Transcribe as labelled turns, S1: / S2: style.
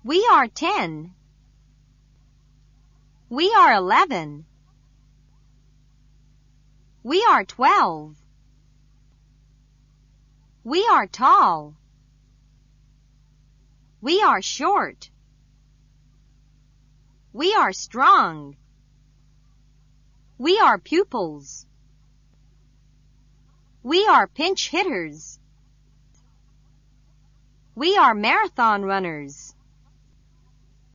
S1: We are 10. We are 11. We are 12. We are tall. We are short. We are strong. We are pupils. We are pinch hitters. We are marathon runners.